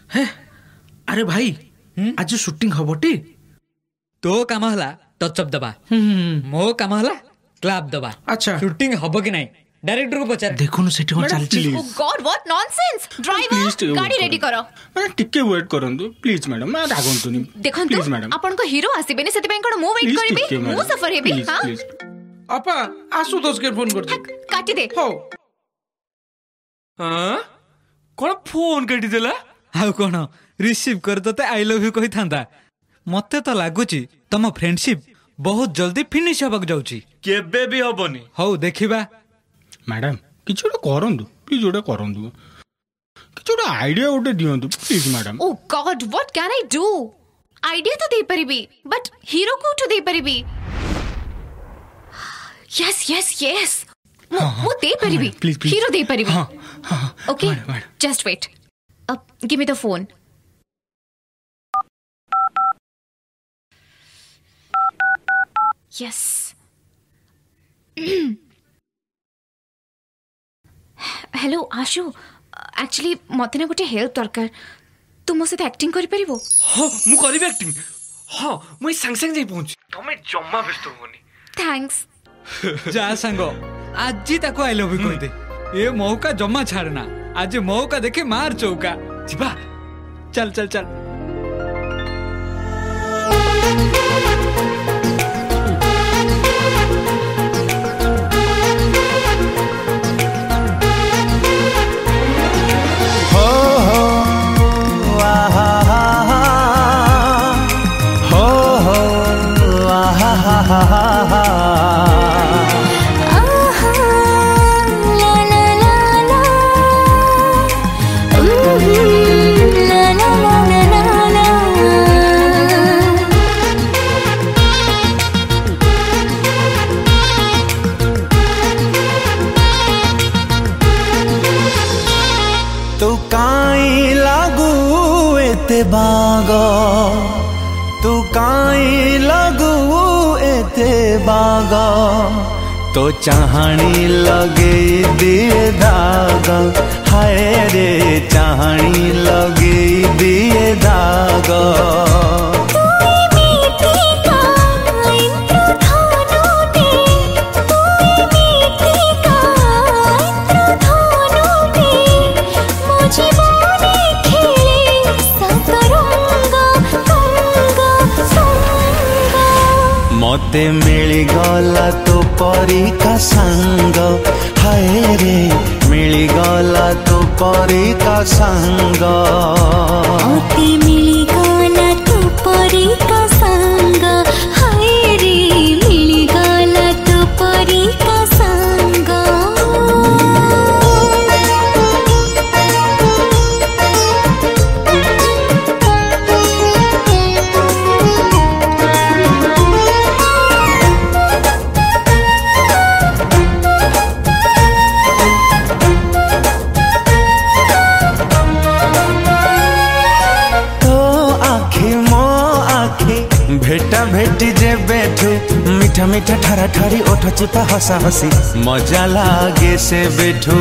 है अरे भाई आज शूटिंग हबटी तो काम हला टचअप दबा मो काम हला क्लैप दबा। अच्छा शूटिंग हबो कि नहीं डायरेक्टर को पचार देखो न सेठी कोन चलची। Oh god what nonsense. Driver गाड़ी रेडी करो। मैडम टिके वेट करंतु प्लीज मैडम मैं रागंतुनी देखंतु प्लीज मैडम आपन को हीरो आसीबे ने सेति ପାଇଁ कोन मु वेट करबी मु सफर हेबी। हां अपा आशुतोष के फोन कर दे काटी दे। हो हां कोन फोन काटी देला हाउ कोन रिसीव कर तते आई लव यू कहि थांदा। मते तो लागुची तम फ्रेंडशिप बहुत जल्दी फिनिश होबक जाउची। केबे भी हबनी। हौ देखिबा मैडम किछ ओटा करंतु प्लीज ओटा करंतु किछ ओटा आईडिया ओटा दियंतु please madam. Oh god what can I do. Idea तो दे परिबी बट हीरो को तो दे परिबी। यस यस यस मु दे परिबी हीरो दे परिबी। Okay just wait give me the phone. Yes hello Ashu actually मते ना गोटे हेल्प दरकार तू मो साथ एक्टिंग करि परिबो। हां मु करबी एक्टिंग। हां मु संग संग जाई पहुंच तमे जम्मा व्यस्त होनी। थैंक्स जा संगो आज ताको आई लव यू कहि दे। ए मौका जम्मा छाड़ना आज मौका देखे मार चौका जिबा। चल चल चल तू काई लागू एते बागो तू काई लागू एते बागो तो चाहनी लगे दिए दाग हाय रे चाहनी लगे दिए दाग। मते मिली गला तो परी का संग हाय रे मिली गला तो परी का संग। मते मिली गला तो परी का संग हाय रे मिली गला तो परी का संग। भेटा भेटी जे बैठू मीठा मीठा ठरा ठरी ओठ चिपा हसा हसी मजा लागे से बैठू।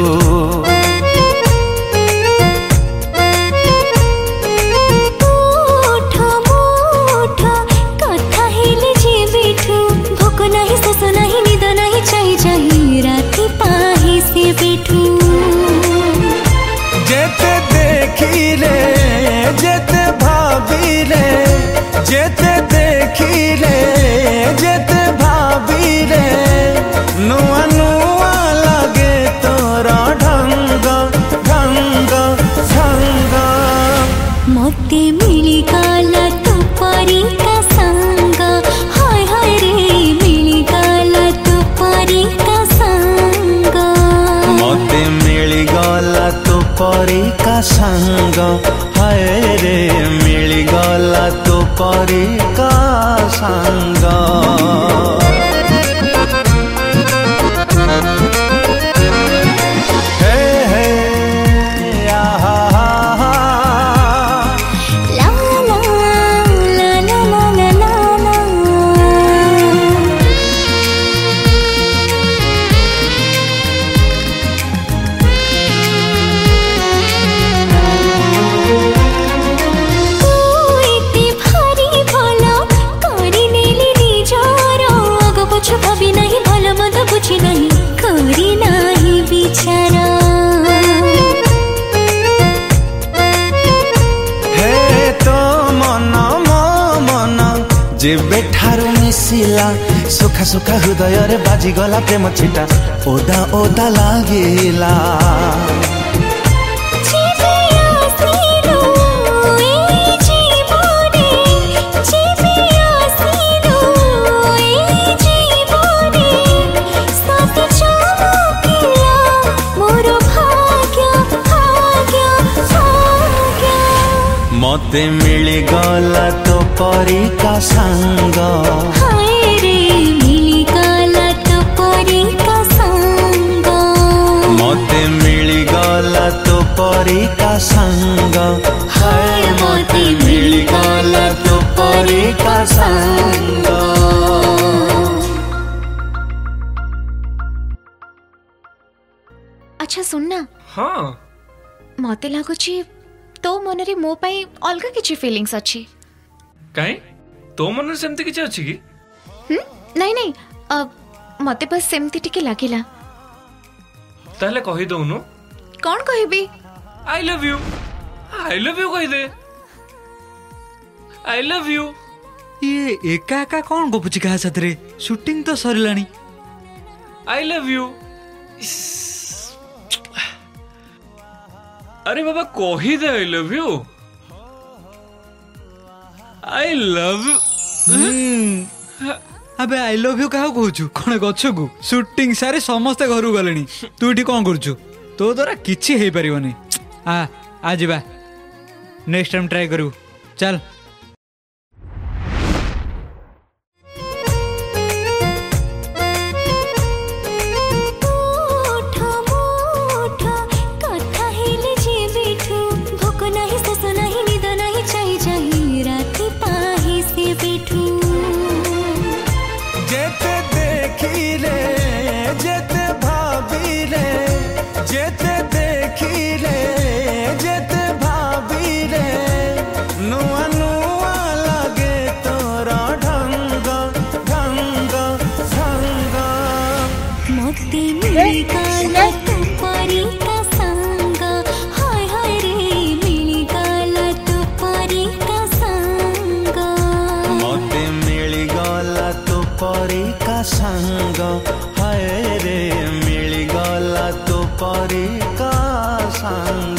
कथा हेले जे बैठू भोक नहीं शोष नहीं निद नहीं चाही चाही राति पाही से बैठू। जेते देखी रे जेते भाभी रे जेते देखी रे जेते भाभी रे नुआ नुआ लगे तोरा ढंग ढंग ढंग। मते मिली गला तो परी का संग हाय हाय रे मिली गला तो परी का संग। मते मिली गला तो परी का संग हाय रे मिली गला तो परी का संग। ଲାଗିଲା ସୁଖା ସୁଖା ହୃଦୟରେ ବାଜିଗଲା ପ୍ରେମ ଛିଟା ଓଦା ଓଦା ଲାଗିଲା मते मिलिगला तो परी का संग हाय रे मिलिगला तो परी का संग मते मिलिगला तो परी का संग हाय मते मिलिगला तो परी का संग अच्छा सुनना हाँ मते लागुची तो मनरे मो पाई अलगा किछि फीलिंग्स अछि काई तो मन सेमती किछि अछि की नहीं नहीं मते बस सेमती टिके लागिला ताले कहि दउनु कौन कहबी आई लव यू कहि दे आई लव यू ये एका एका कौन गपुची काहा साथरे शूटिंग तो सरिलानी आई लव यू अरे बाबा कही दे आई लव यू अबे आई लव यू कहा कहूचु कौन गछु को शूटिंग सारे समस्त घर गलेनी तू इठी कौन करछु तो द्वारा किछि हेई परिबनी आ जिबा नेक्स्ट टाइम ट्राई करू चल संग हाय रे मिलिगला तो परी का संग